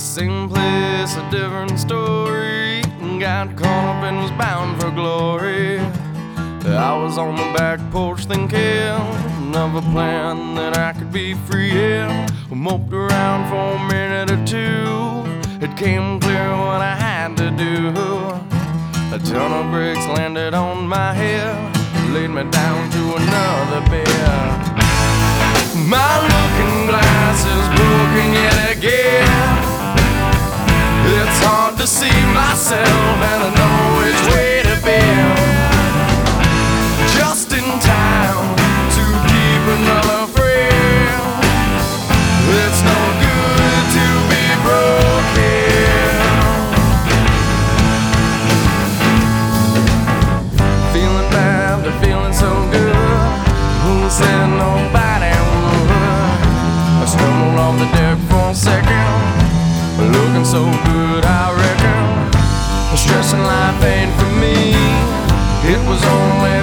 Same place, a different story. Got caught up and was bound for glory. I was on the back porch thinking of a plan that I could be free. I moped around for a minute or two. It came clear what I had to do. A ton of bricks landed on my head, laid me down to another bed. My looking glass is broken yet again. It's hard to see myself and I know which way to bend. Just in time to keep another friend. It's no good to be broken. Feeling bad to feeling so good. Who said nobody would? I stumbled off the deck for a second, looking so good I reckon. Stress in life ain't for me. It was only